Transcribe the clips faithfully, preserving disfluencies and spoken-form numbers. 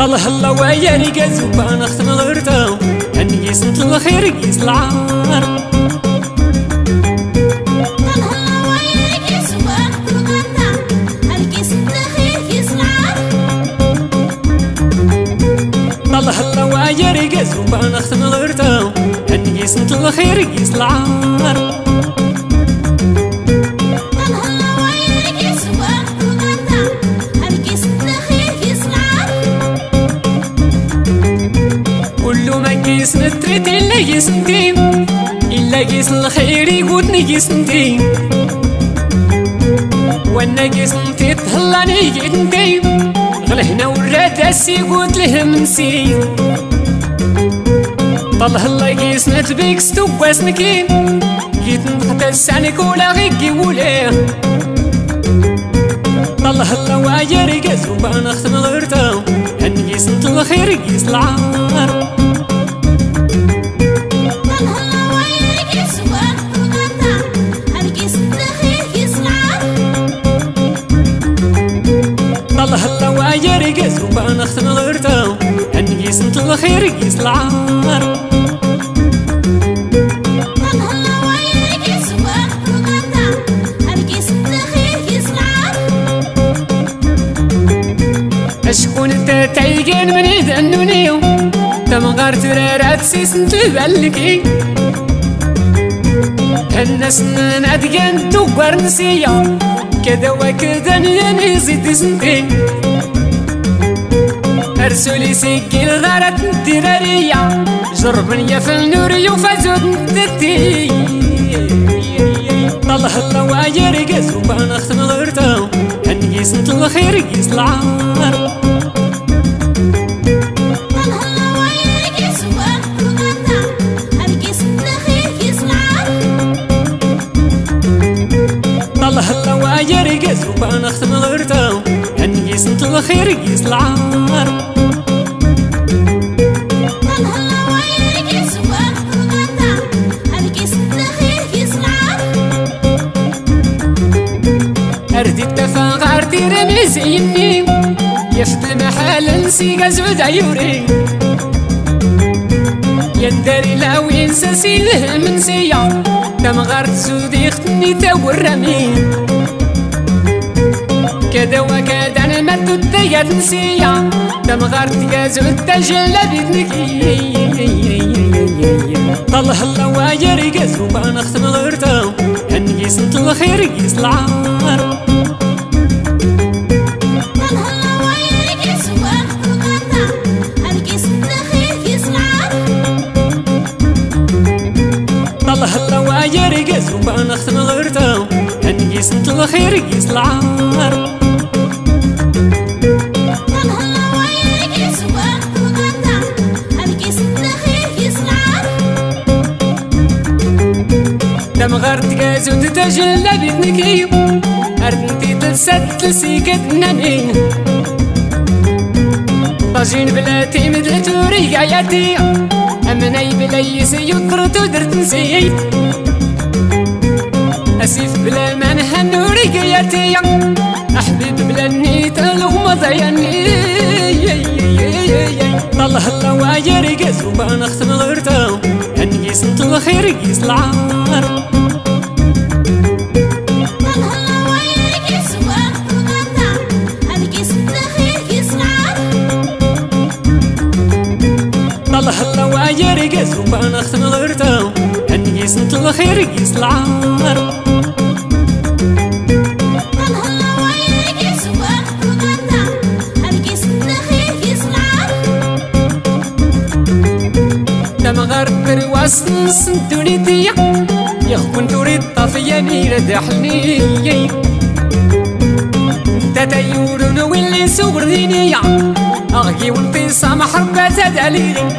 طلع الله ويا رجاز وبان اختم غرتو هني سنت الخير قيس العار طلع الله ويا رجاز وبان اختم غرتو هني سنت الخير قيس العار قيس نتريت إلا يسنتي إلا قيس الخير يقودني قيسنتي وانا قيسنتي تهلاني قيتنتي غلهنا وراد اسي قود له منسي طلع الله قيس نتبيك ستوباس نكين قيت نتحتى السعنك ولا غيقي ولا طلع الله وايا رقاز وبان اختم غرتو هن قيس نت الخير قيس العار طلع الله ويا رقاز وبان اختم غرتو هني سنت الخير قيس العار اشكون انت تعيقين من يدنونيو تمغار ترارات سيسنت بالكي الناس نادقان توبر نسيا كذا وكذا نياني زيد سنتي ارسولي سيكي الغارات الدرارية جربني يا فالنوري وفازود نتتي طلع الله ويا رقاز وبان اختم غرتو هني سنت الخير قيس العار طلع الله ويا رقاز وبان اختم غرتو هني سنت الخير قيس العار أردي التفاغر تيرمي زيني يفت المحل نسي قزعود عيوري يندري لاو ينسى سيله منسية تمغار تسودي اختني تورمي كذا وكذا انا ما تديا نسية تمغار تقازعود تجلى بيدنكي طلع الله ويا رقاز وبان اختم غرتو هني سنت الخير قيس العار طلع الله ويا رقاز وبان اختم غرتو هني سنت الخير قيس العار تمغار تقاز وتتجلى بيدنكي أردنتي تلسات تلسيكت ناني طاجين بلاتي مدل توري قاياتي أمناي بلايسي يطرت ودرت نسي أسيف بلا منها نوري قاياتي أحبيب بلا النيت الغمض عياني طلع الله ويا رقاز وبان اختم غرتو هني سنت الخير قيس العار طلع الله ويا رقاز وبان اختم غرتو هني سنت الخير قيس العار تمغار برواس نسنتوني تيا يخون توريد طافيا نير دحلني تاتا يورون ويلي سوغرني أغي وانتي سامح ربات داليغي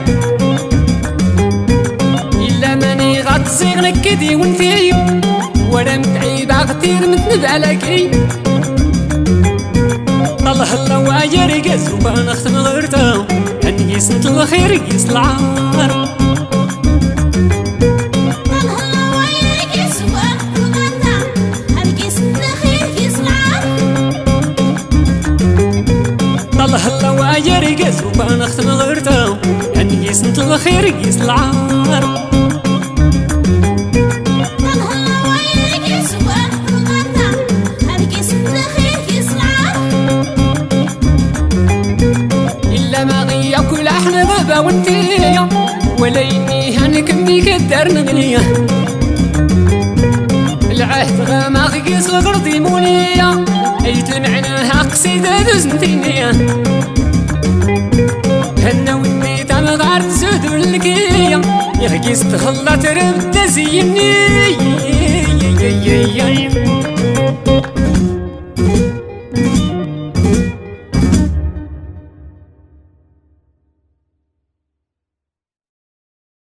إلا ماني غاتزيغ لك كدي وانتي ولا متعيب غتير متنبع لكي طلع الله ويا رقاز وبان اختم غرتو هني سنت الخير قيس العار طلع الله ويا رقاز وبان الخير يسلعار إلا ما غيا كل احنا غبا وانتيا ولا يني هنكم بيك الدار نغنية العهد غما غيس الغرضي مونية ايت معناها قصيدة دوزنتينية هنا ودي تمغار تزود والكية يغيس تخلى تربت زيني